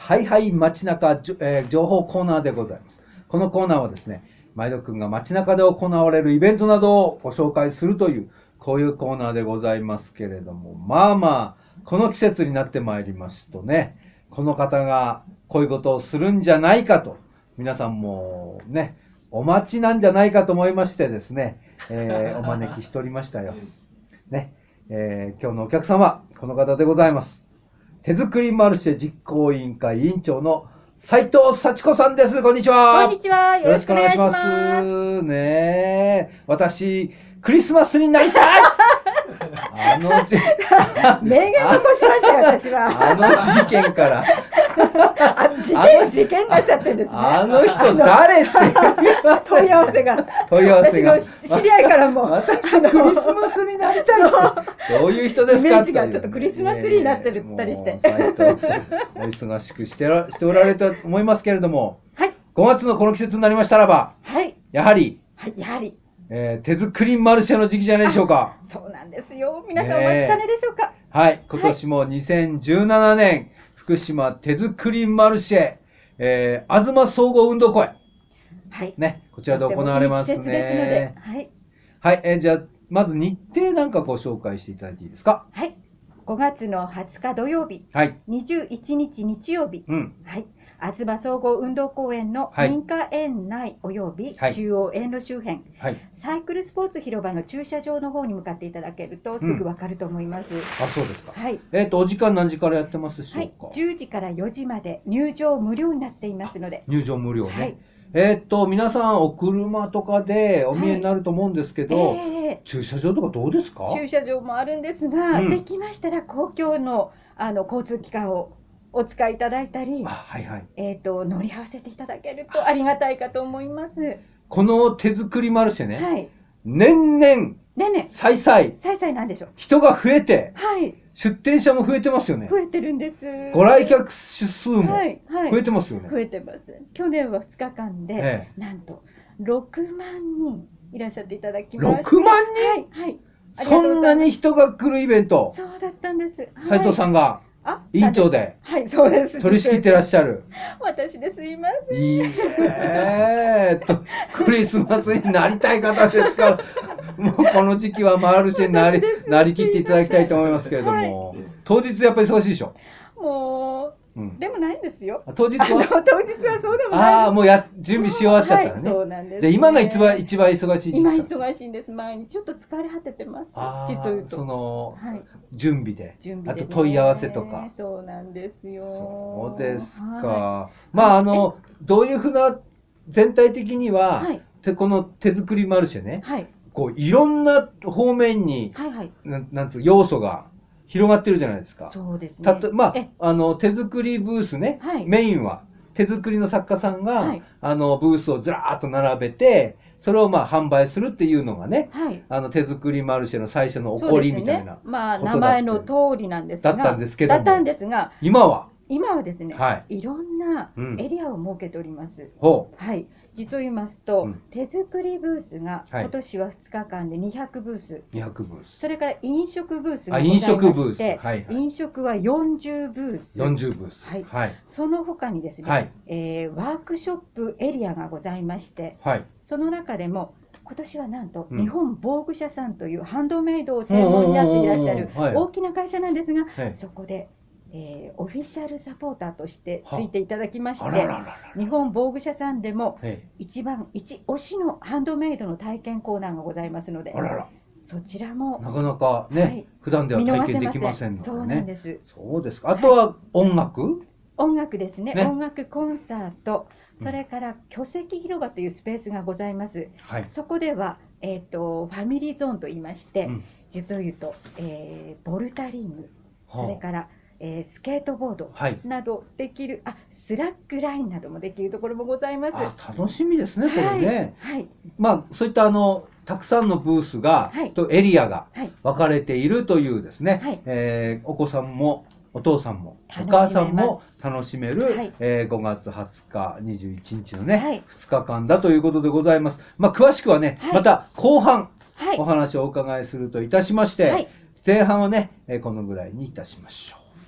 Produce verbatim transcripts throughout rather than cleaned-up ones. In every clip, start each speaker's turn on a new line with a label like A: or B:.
A: はいはい街中、えー、情報コーナーでございます。このコーナーはですね、毎度くんが街中で行われるイベントなどをご紹介するという、こういうコーナーでございますけれども、まあまあ、この季節になってまいりますとね、この方がこういうことをするんじゃないかと、皆さんもね、お待ちなんじゃないかと思いましてですね、えー、お招きしておりましたよ。ね、えー、今日のお客様、この方でございます。手作りマルシェ実行委員会委員長の斉藤幸子さんです。こんにちは。
B: こんにちは。よろしくお願いします。よろしくお願いします。
A: ねえ、私、クリスマスになりたいあのじ、
B: 名言残しましたよ、私は。
A: あの事件から。
B: あ事件、事件になっちゃってるんですね。
A: あの人誰って
B: 問い合わせが。
A: 問い合わせが。
B: 私の知り合いからも。
A: 私、クリスマスになりたいって。どういう人ですか？
B: イメージがちょっとクリスマスツリーになってるったりして。
A: 斉藤さん、お忙しくしてらしておられると思いますけれども、
B: はい。
A: ごがつのこの季節になりましたらば、
B: はい。
A: やはり、
B: はい、やはり。
A: えー、手作りマルシェの時期じゃないでしょうか。
B: そうなんですよ。皆さんお待ちかねでしょうか。
A: はい。今年もにせんじゅうななねん、福島手作りマルシェ、えー、東総合運動公園。
B: はい。
A: ね、こちらで行われますね。
B: いい季節ですので。はい。
A: はい。えー、じゃあ、まず日程なんかご紹介していただいていいですか。
B: はい。ごがつのはつか土曜日。
A: はい。
B: にじゅういちにち日曜日。
A: うん。
B: はい。東総合運動公園の民家園内および中央園路周辺、はい、サイクルスポーツ広場の駐車場の方に向かっていただけるとすぐわかると思います。うん、
A: あ、そうですか。
B: はい。
A: えっと、お時間何時からやってますでしょうか。
B: はい、じゅうじからよじまで入場無料になっていますので。
A: 入場無料ね。
B: はい。
A: えっと、皆さんお車とかでお見えになると思うんですけど、はい、えー、駐車場とかどうですか？
B: 駐車場もあるんですが、うん、できましたら公共の、あの交通機関をお使いいただいたり、
A: はいはい、
B: えっと、乗り合わせていただけるとありがたいかと思います。
A: この手作りマルシェね、
B: はい、
A: 年々、
B: 年々、
A: さいさい、
B: さいさいなんでしょう。
A: 人が増えて、
B: はい、
A: 出店者も増えてますよね。
B: 増えてるんです。
A: ご来客数も増えてますよね。
B: はいはい、増えてます。去年はふつかかんで、ええ、なんとろくまんにんいらっしゃっていただきました。
A: ろくまんにん、
B: はいはい、
A: そんなに人が来るイベント。
B: そうだったんです。
A: 斉藤さんが。委員長で、
B: はい、そうです。
A: 取り仕切ってらっしゃる。
B: 私ですいません。
A: いいえーと、クリスマスになりたい方ですから、もうこの時期はマルシェになり、なりきっていただきたいと思いますけれども、はい、当日やっぱり忙しいでしょ。
B: もう、うん、でもないんですよ。
A: 当日は当
B: 日はそうでもない。
A: ああ、もうや、準備し終わっちゃったらね。
B: はい、そうなんです、
A: ね。で、今が一番、一番忙しい時期。
B: 今忙しいんです。毎日ちょっと疲れ果ててます。実を言うと。
A: その、はい、準備で。
B: 準備で、
A: ね。あと問い合わせとか。
B: そうなんですよ。
A: そうですか。はい、まあ、あの、どういうふうな、全体的には、はい、この手作りマルシェね、はい、こう、いろんな方面に、はいはい、ななんつう、要素が、広がってるじゃないですか。
B: そうですね。
A: たと、まあ、あの、手作りブースね、はい、メインは、手作りの作家さんが、はい、あの、ブースをずらーっと並べて、それをまあ、販売するっていうのがね、はい、あの、手作りマルシェの最初の起こりみたいな、ね。
B: まあ、名前の通りなんですが。
A: だったんですけども。
B: だったんですが、
A: 今は
B: 今はですね、はい、いろんなエリアを設けております。
A: うん、
B: はい。実を言いますと、うん、手作りブースが今年はふつかかんでにひゃくブース、
A: にひゃくブース、
B: それから飲食ブースがございまして、
A: 飲食ブース、はいはい、
B: 飲食はよんじゅうブース、
A: よんじゅうブース、
B: はいはい、その他にですね、はい、えー、ワークショップエリアがございまして、はい、その中でも今年はなんと、日本防具社さんというハンドメイドを専門になっていらっしゃる大きな会社なんですが、はい、そこでえー、オフィシャルサポーターとしてついていただきまして、日本防具社さんでも一番一押しのハンドメイドの体験コーナーがございますので、
A: あらら、
B: そちらも
A: なかなかね、はい、普段では体験できませんのでね。
B: そうなんです。
A: そうですか。あとは音楽、はい、
B: 音楽ですね。ね、音楽コンサート、それから巨石広場というスペースがございます。はい、そこでは、えーと、ファミリーゾーンといいまして、うん、実を言うと、えー、ボルダリング、それから、えー、スケートボードなどできる、はい、あ、スラックラインなどもできるところもございます。
A: あ、楽しみですね、これね。
B: はい。はい、
A: まあ、そういったあの、たくさんのブースが、はい、とエリアが分かれているというですね、はい、えー、お子さんもお父さんもお母さんも楽しめる、はい、えー、ごがつはつか、にじゅういちにちのね、はい、ふつかかんだということでございます。まあ、詳しくはね、はい、また後半、はい、お話をお伺いするといたしまして、はい、前半はね、このぐらいにいたしましょう。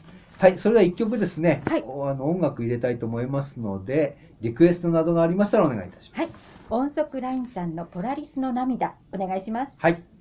A: はい、それではいっきょくですね、
B: はい、
A: あの音楽入れたいと思いますので、リクエストなどがありましたらお願いいたします。
B: はい、音速ラインさんのポラリスの涙、お願いします。
A: はい。